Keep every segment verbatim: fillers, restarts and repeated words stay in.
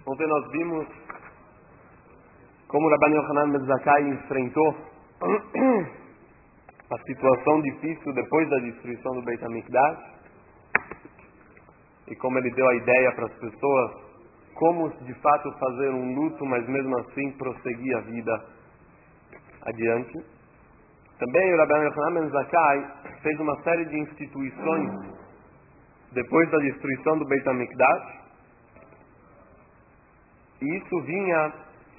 Ontem nós vimos como Rabban Yochanan ben Zakkai enfrentou a situação difícil depois da destruição do Beit HaMikdash e como ele deu a ideia para as pessoas como de fato fazer um luto, mas mesmo assim prosseguir a vida adiante. Também o Rabban Yochanan ben Zakkai fez uma série de instituições depois da destruição do Beit HaMikdash, e isso vinha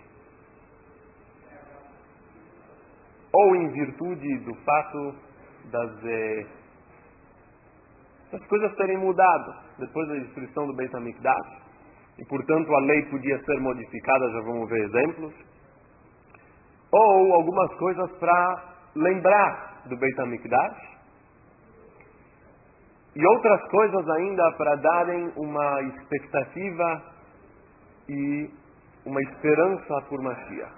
ou em virtude do fato das, eh, das coisas terem mudado depois da destruição do Beit HaMikdash, e portanto a lei podia ser modificada, já vamos ver exemplos, ou algumas coisas para lembrar do Beit HaMikdash, e outras coisas ainda para darem uma expectativa e uma esperança por Mashiach.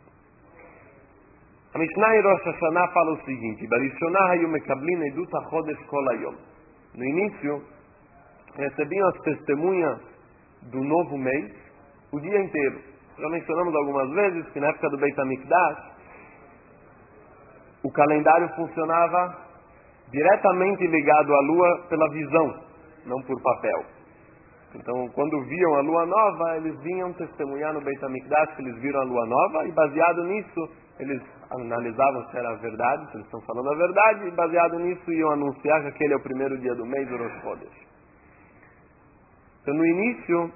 A Mishnah em Rosh Hashanah fala o seguinte: Barishonah hayu mekablin edut hachodesh kol hayom. No início, recebiam as testemunhas do novo mês o dia inteiro. Já mencionamos algumas vezes que na época do Beit HaMikdash o calendário funcionava diretamente ligado à lua pela visão, não por papel. Então, quando viam a lua nova, eles vinham testemunhar no Beit HaMikdash que eles viram a lua nova, e baseado nisso, eles analisavam se era verdade, se eles estão falando a verdade, e baseado nisso iam anunciar que aquele é o primeiro dia do mês do Rosh Chodesh. Então, no início,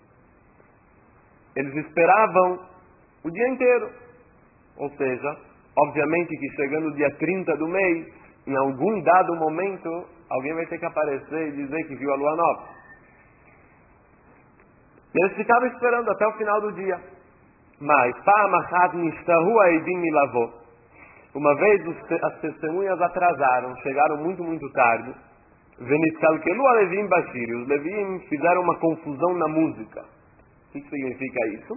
eles esperavam o dia inteiro. Ou seja, obviamente que chegando o dia trinta do mês, em algum dado momento, alguém vai ter que aparecer e dizer que viu a lua nova. E eles ficavam esperando até o final do dia. Mas, uma vez as testemunhas atrasaram, chegaram muito, muito tarde. Os Levim fizeram uma confusão na música. O que significa isso?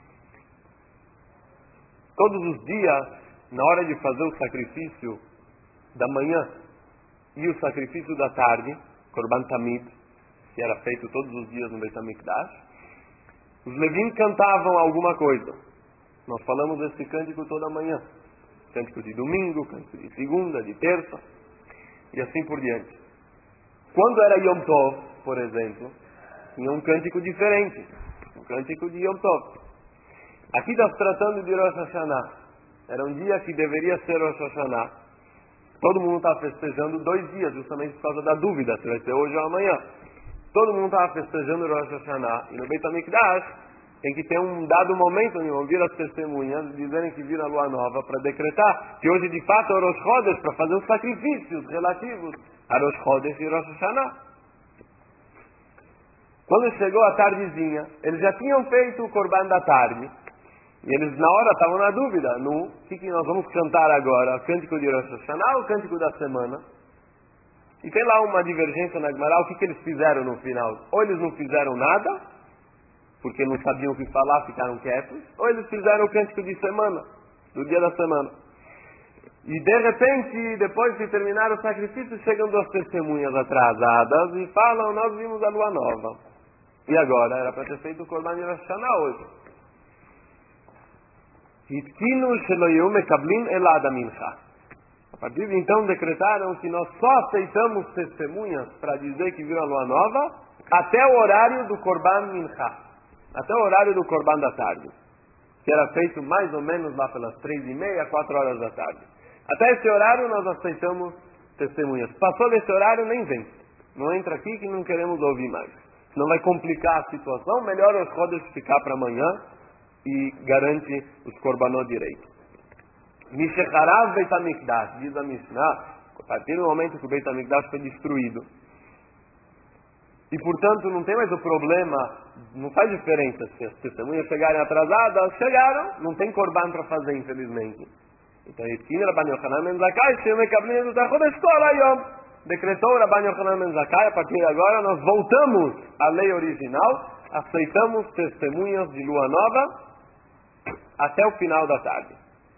Todos os dias, na hora de fazer o sacrifício da manhã e o sacrifício da tarde, Korban Tamid, que era feito todos os dias no Beit HaMikdash, os Levim cantavam alguma coisa. Nós falamos desse cântico toda manhã. Cântico de domingo, cântico de segunda, de terça, e assim por diante. Quando era Yom Tov, por exemplo, tinha um cântico diferente. Um cântico de Yom Tov. Aqui está se tratando de Rosh Hashanah. Era um dia que deveria ser Rosh Hashanah. Todo mundo está festejando dois dias, justamente por causa da dúvida, se vai ser hoje ou amanhã. Todo mundo estava festejando Rosh Hashanah. E no Beit HaMikdash tem que ter um dado momento em ouvir as testemunhas dizerem que viram a lua nova para decretar que hoje de fato é Rosh Chodesh, para fazer os sacrifícios relativos a Rosh Chodesh e Rosh Hashanah. Quando chegou a tardezinha, eles já tinham feito o Korban da tarde. E eles na hora estavam na dúvida, no que, que nós vamos cantar agora, o cântico de Rosh Hashanah ou o cântico da semana? E tem lá uma divergência na Gemara, o que, que eles fizeram no final? Ou eles não fizeram nada, porque não sabiam o que falar, ficaram quietos, ou eles fizeram o cântico de semana, do dia da semana. E de repente, depois de terminar o sacrifício, chegam duas testemunhas atrasadas e falam: nós vimos a lua nova. E agora? Era para ter feito o Korban de Rosh Hashanah hoje. A partir de então decretaram que nós só aceitamos testemunhas para dizer que viram a lua nova até o horário do Korban Mincha, até o horário do Korban da tarde, que era feito mais ou menos lá pelas três e meia, quatro horas da tarde. Até esse horário nós aceitamos testemunhas. Passou desse horário, nem vem. Não entra aqui que não queremos ouvir mais. Não vai complicar a situação, melhor os Chodesh ficar para amanhã e garante os Korbanot direito. Mishecharav Beit HaMikdash, diz a Mishnah, a partir do momento que o Beit HaMikdash foi destruído, e portanto não tem mais o problema, não faz diferença se as testemunhas chegarem atrasadas, chegaram, não tem Korban para fazer, infelizmente. Então, Rabban Yochanan ben Zakkai, decretou Rabban Yochanan ben Zakkai, a partir de agora nós voltamos à lei original, aceitamos testemunhas de lua nova até o final da tarde.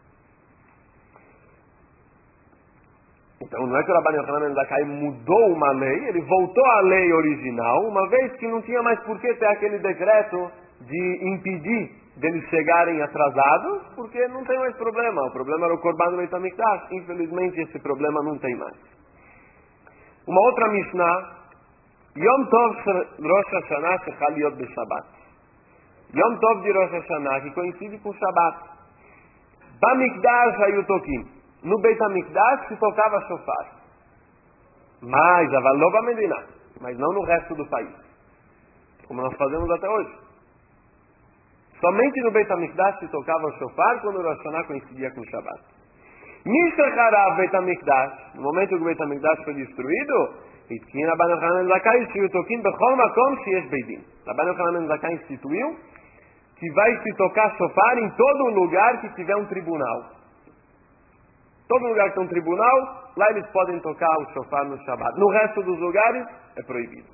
Então não é que o Rabban Yochanan ben Zakkai mudou uma lei, ele voltou à lei original, uma vez que não tinha mais por que ter aquele decreto de impedir deles chegarem atrasados, porque não tem mais problema. O problema era o Korban do Beit HaMikdash. Infelizmente, esse problema não tem mais. Uma outra Mishnah, Yom Tov Rosh Hashanah Shechal Yot B'Shabbat. Yom Tov de Rosh Hashanah, que coincide com Shabbat. Bamikdash Hayutokim. No Beit HaMikdash se tocava shofar. Mas, Avaloba Medina. Mas não no resto do país. Como nós fazemos até hoje. Somente no Beit HaMikdash se tocava o shofar quando o Rosh Hashanah coincidia com o Shabbat. Mishacharav Beit HaMikdash, no momento que o Beit HaMikdash foi destruído, Itkin Rabban Yochanan ben Zakkai Shiyutokim Bechol Makom Sheyesh Beidin. Rabban Yochanan ben Zakkai instituiu que vai se tocar shofar em todo lugar que tiver um tribunal. Todo lugar que tem um tribunal, lá eles podem tocar o shofar no Shabbat. No resto dos lugares, é proibido.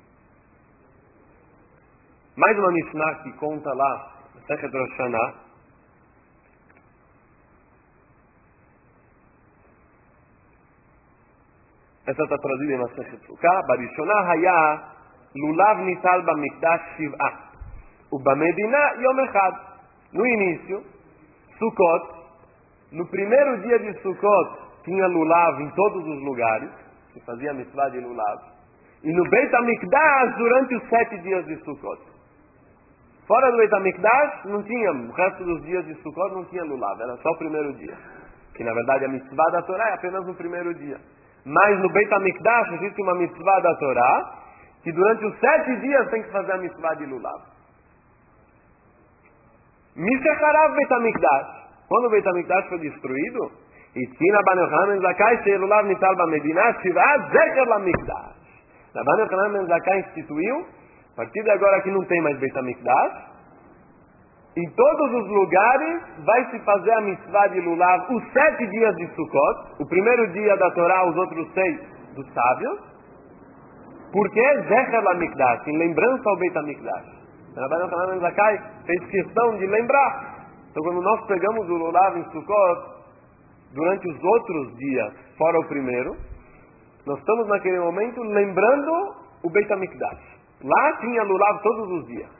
Mais uma Mishnah que conta lá, Masechet Rosh Hashanah. Essa está traduzida em Masechet Sukkah. Barishonah Haya Lulav Nital Bamikdash Shiv'ah Ubamedina Yom Echad. No início, Sukkot, no primeiro dia de Sukkot, tinha Lulav em todos os lugares, se fazia a mitzvah de Lulav. E no Beit HaMikdash, durante os sete dias de Sukkot. Fora do Beit HaMikdash, não tinha, o resto dos dias de Sukkot não tinha Lulav, era só o primeiro dia. Que na verdade a mitzvah da Torá é apenas no primeiro dia. Mas no Beit HaMikdash existe uma mitzvah da Torá, que durante os sete dias tem que fazer a mitzvah de Lulav. Mishacharav Beit HaMikdash. Quando o Beit HaMikdash foi destruído, Itkin Rabban Yochanan ben Zakkai She'Lulav Nital Bamedina Shiv'at Zecher LaMikdash. Rabban Yochanan ben Zakkai instituiu, a partir de agora que não tem mais Beit HaMikdash, em todos os lugares vai se fazer a mitzvah de Lulav os sete dias de Sukkot, o primeiro dia da Torá, os outros seis dos sábios, porque Zecher LaMikdash, em lembrança ao Beit HaMikdash. Rabban Yochanan ben Zakkai fez questão de lembrar. Então, quando nós pegamos o Lulav em Sukkot, durante os outros dias, fora o primeiro, nós estamos naquele momento lembrando o Beit HaMikdash. Lá tinha Lulav todos os dias.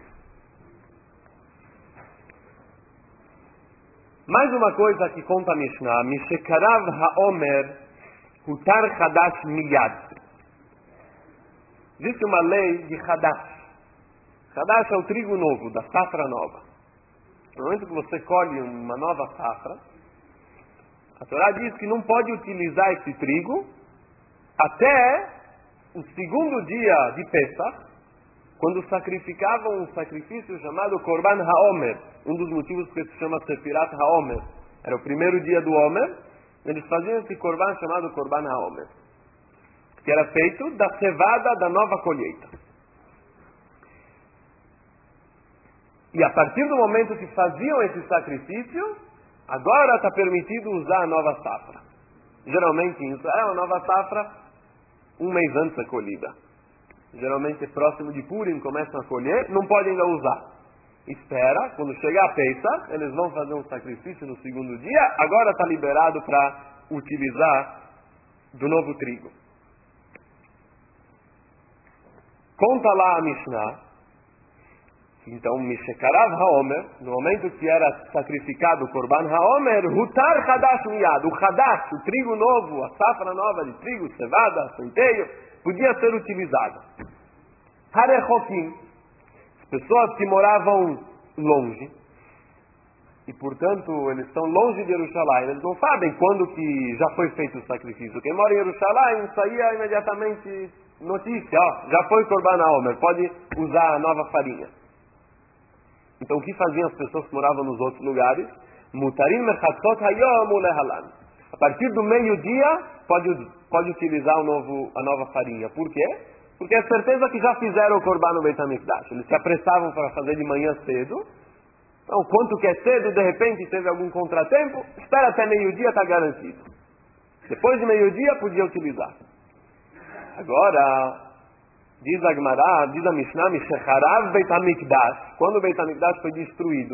Mais uma coisa que conta a Mishnah, Mishekarav HaOmer Hutar Chadash Miyad. Existe uma lei de Chadash. Chadash é o trigo novo, da safra nova. No momento que você colhe uma nova safra, a Torá diz que não pode utilizar esse trigo até o segundo dia de Pesach, quando sacrificavam um sacrifício chamado Korban HaOmer, um dos motivos que se chama Sefirat HaOmer. Era o primeiro dia do Omer, eles faziam esse Korban chamado Korban HaOmer, que era feito da cevada da nova colheita. E a partir do momento que faziam esse sacrifício, agora está permitido usar a nova safra. Geralmente em Israel, a nova safra, um mês antes da colhida. Geralmente próximo de Purim começam a colher, não podem ainda usar. Espera, quando chegar a Pesach, eles vão fazer um sacrifício no segundo dia, agora está liberado para utilizar do novo trigo. Conta lá a Mishnah. Então, Mishekarav HaOmer, no momento que era sacrificado o Korban HaOmer, Hutar Chadash Miyad, o Chadash, o trigo novo, a safra nova de trigo, cevada, centeio, podia ser utilizado. Harechokim, as pessoas que moravam longe, e portanto eles estão longe de Jerusalém, eles não sabem quando que já foi feito o sacrifício. Quem mora em Jerusalém saía imediatamente notícia, ó, já foi Korban HaOmer, pode usar a nova farinha. Então, o que faziam as pessoas que moravam nos outros lugares? Mutarim mechatzot hayom ulehalan. A partir do meio-dia, pode, pode utilizar o novo, a nova farinha. Por quê? Porque é certeza que já fizeram o Korban no Beit HaMikdash. Eles se apressavam para fazer de manhã cedo. Então, quanto que é cedo, de repente teve algum contratempo, espera até meio-dia, está garantido. Depois de meio-dia, podia utilizar. Agora... Diz a Gemara, diz a Mishnah, Mishecharav Beit HaMikdash, quando o Beit HaMikdash foi destruído,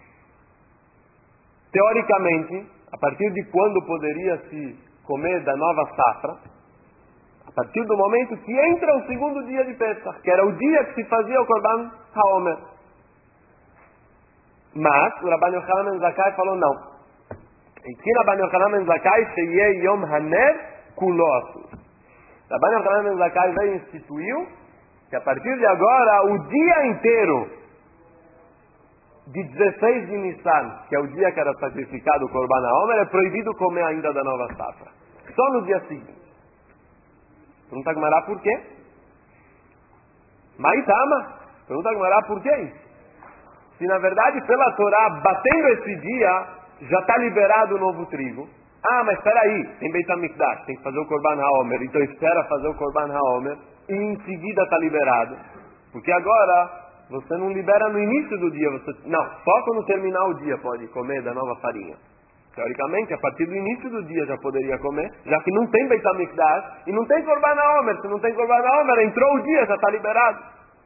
teoricamente, a partir de quando poderia se comer da nova safra? A partir do momento que entra o segundo dia de Pesach, que era o dia que se fazia o Korban HaOmer. Mas o Rabban Yochanan ben Zakkai falou não. E que Rabban Yochanan ben Zakkai sheyeh Yom Haner kulo asur. Rabban Yochanan ben Zakkai veio e instituiu que a partir de agora o dia inteiro de dezesseis de Nissan, que é o dia que era sacrificado o Korban HaOmer, é proibido comer ainda da nova safra. Só no dia seguinte. Pergunta a Gemara por quê? Maitama. Pergunta a Gemara por quê isso? Se na verdade pela Torá, batendo esse dia, já está liberado o novo trigo. Ah, mas espera aí, tem Beit HaMikdash, tem que fazer o Korban HaOmer, então espera fazer o Korban HaOmer e em seguida está liberado. Porque agora você não libera no início do dia, você não, só quando terminar o dia pode comer da nova farinha. Teoricamente, a partir do início do dia já poderia comer, já que não tem Beit HaMikdash e não tem Korban HaOmer. Se não tem Korban HaOmer, entrou o dia, já está liberado.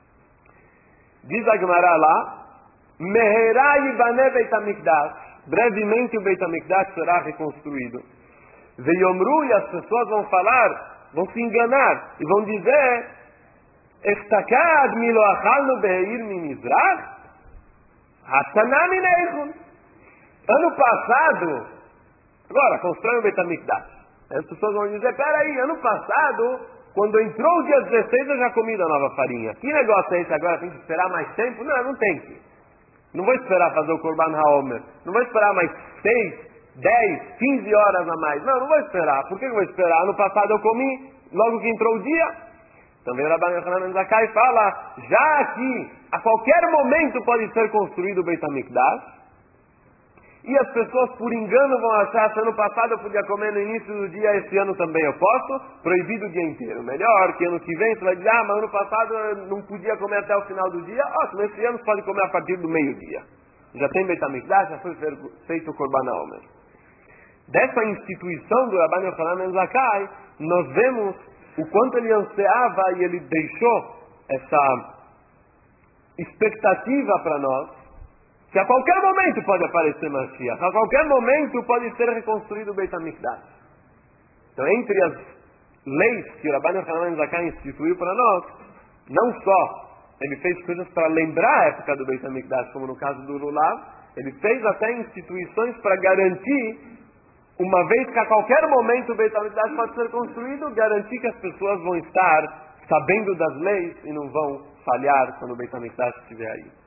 Diz a Gemara lá, Meherai Ibaneh Beit HaMikdash. Brevemente o Beit HaMikdash será reconstruído. Veyomru, e as pessoas vão falar, vão se enganar, e vão dizer, Estakad milo achalnu beheir minizrach? Hatanami neichun. Ano passado, agora, constrói o Beit HaMikdash. As pessoas vão dizer, peraí, ano passado, quando entrou o dia dezesseis, eu já comi da nova farinha. Que negócio é esse agora? Tem que esperar mais tempo? Não, não tem que. Não vou esperar fazer o Korban HaOmer. Não vou esperar mais seis, dez, quinze horas a mais. Não, não vou esperar. Por que eu vou esperar? Ano passado eu comi, logo que entrou o dia. Também o Rabban Yochanan ben Zakkai fala, já aqui, a qualquer momento pode ser construído o Beit HaMikdash. E as pessoas por engano vão achar que ano passado eu podia comer no início do dia, esse ano também eu posso, proibido o dia inteiro. Melhor que ano que vem você vai dizer, ah, mas ano passado eu não podia comer até o final do dia, ótimo, esse ano você pode comer a partir do meio-dia. Já tem Beit HaMikdash, já foi feito o Korban HaOmer. Dessa instituição do Rabban Yochanan ben Zakkai, nós vemos o quanto ele ansiava e ele deixou essa expectativa para nós, que a qualquer momento pode aparecer Mashiach, a qualquer momento pode ser reconstruído o Beit HaMikdash. Então, entre as leis que o Rabban Yochanan ben Zakkai instituiu para nós, não só ele fez coisas para lembrar a época do Beit HaMikdash, como no caso do Lulav, ele fez até instituições para garantir, uma vez que a qualquer momento o Beit HaMikdash pode ser construído, garantir que as pessoas vão estar sabendo das leis e não vão falhar quando o Beit HaMikdash estiver aí.